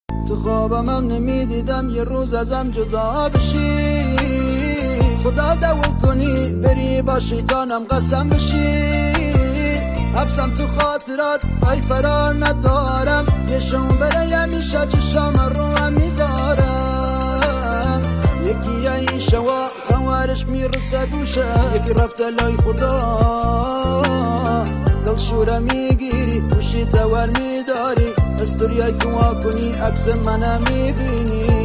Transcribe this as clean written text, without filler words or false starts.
تو خوابم هم نمیدیدم یه روز ازم جدا بشی، خدا دول کنی بری با شیطانم قسم بشی. حبسم تو خاطرات پای فرار ندارم، یه شم بره همیشه چشام رو هم میذارم. یکی این شوا خوارش میرسه دوشه، یکی رفته لای خدا دل شوره میگیری گوشی تور میداری، استوریای تو کنی عکس منم میبینی.